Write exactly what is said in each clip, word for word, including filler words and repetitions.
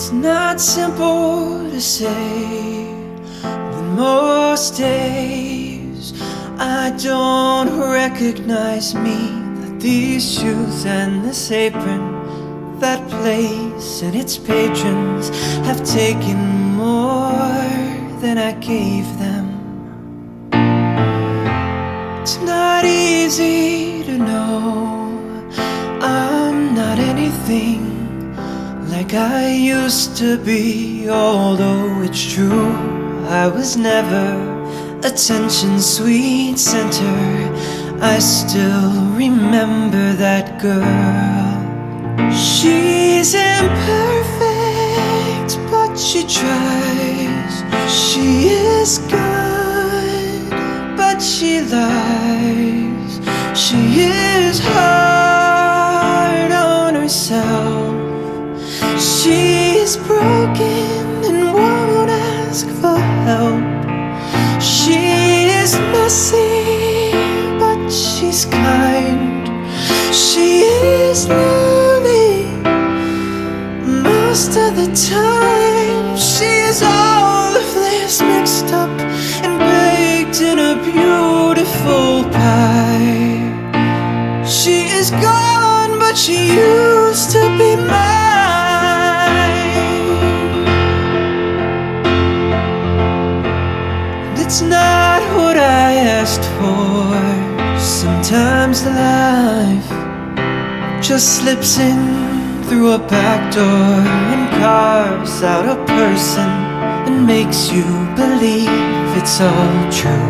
It's not simple to say that most days I don't recognize me, that these shoes and this apron, that place and its patrons have taken more than I gave them. It's not easy to know I'm not anything like I used to be, although it's true I was never attention's sweet center. I still remember that girl. She's imperfect, but she tries. She is good, but she lies. She is hard on herself. She's broken and won't ask for help. She is messy, but she's kind. She is lonely most of the time. She is all of this mixed up and baked in a beautiful pie. She is gone, but she used to be mine. It's not what I asked for. Sometimes life just slips in through a back door and carves out a person and makes you believe it's all true.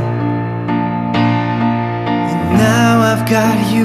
And now I've got you.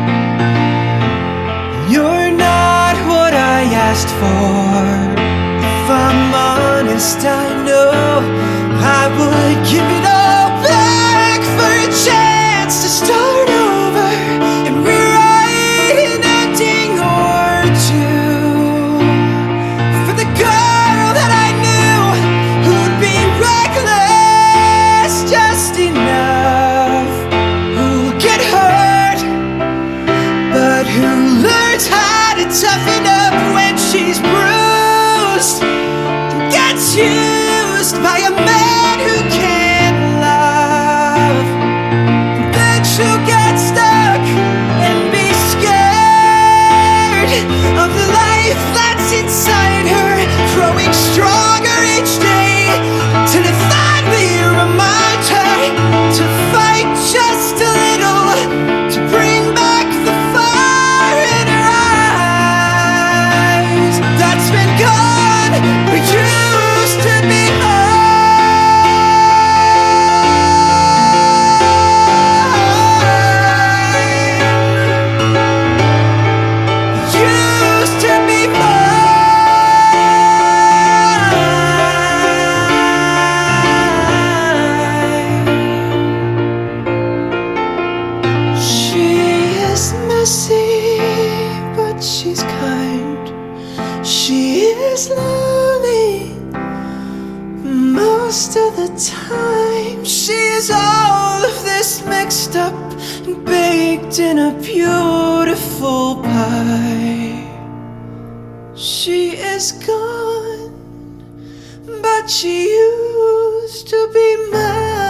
You're not what I asked for. If I'm honest, I know I would give it all back for a chance to start over and rewrite an ending or two for the girl that I knew who'd be reckless just enough, who'll get hurt but who learns how to toughen up when she's bruised and gets used by a man who can't love. Then she'll get stuck and be scared of the life that's inside her, growing stronger each day till it finally reminds her to fight just a little, to bring back the fire in her eyes that's been gone but used to be mine. Used to be mine. She is messy, but she's kind. She is lonely most of the time. She is all of this mixed up and baked in a beautiful pie. She is gone, but she used to be mine.